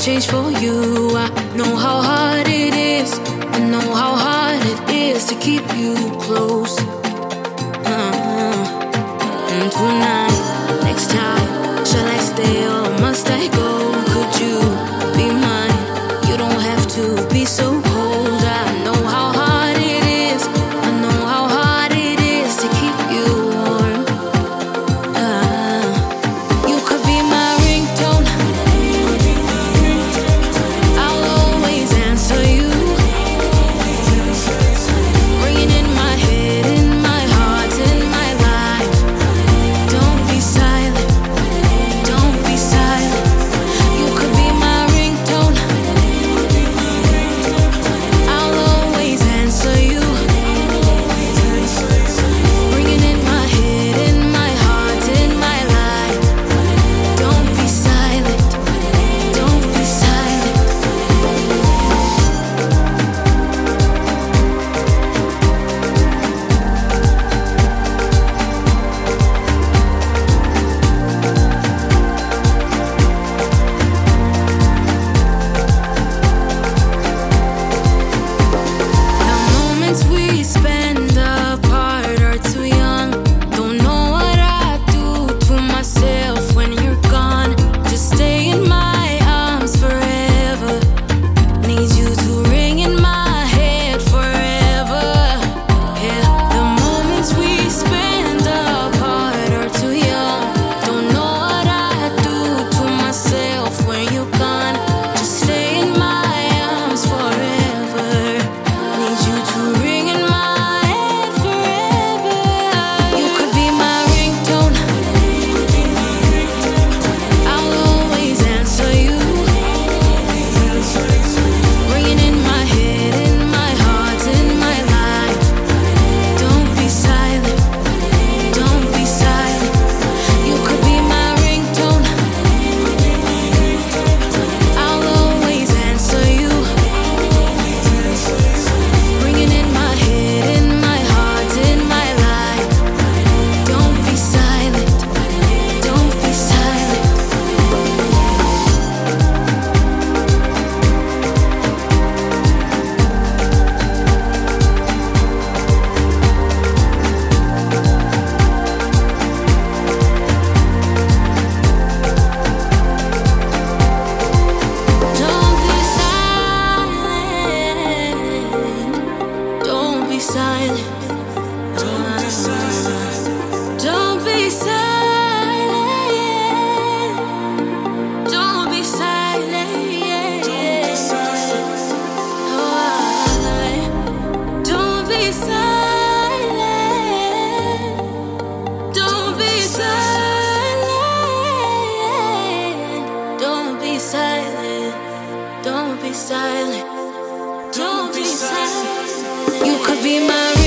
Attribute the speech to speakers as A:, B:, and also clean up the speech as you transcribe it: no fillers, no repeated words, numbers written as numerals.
A: change for you. I know how hard it is. I know how hard it is to keep you close. And tonight, next time, shall I stay or must I go? Could you be mine? You don't have to be so cold. I know how hard it is. I know how hard it is to keep you warm. You could be my ringtone. I'll always answer you. Ringing in my head, in my heart, in my life. Don't be silent. Don't be silent. You could be my ringtone. I'll always answer you. Ringing in my head, in my heart, in my life. Don't be silent. Don't be silent. The moments we spend apart are too young. Don't know what I do to myself when you're gone. Just stay in my arms forever. Need you to ring in my head forever. Yeah, the moments we spend apart are too young. Don't know what I do to myself when you're gone. Just stay in my arms forever. Need you to ring in my head forever. You could be my ringtone. I'll always answer you. Ringing in my head, in my heart, in my life. Don't be silent. Don't be silent. You could be my ringtone. I'll always answer you. Ringing in my head, in my heart, in my life. Don't be silent. Don't be silent. Don't be silent. Don't be silent. Don't be silent. Don't be silent. Don't be silent. Don't be silent. Don't be silent. Don't be silent. You could be my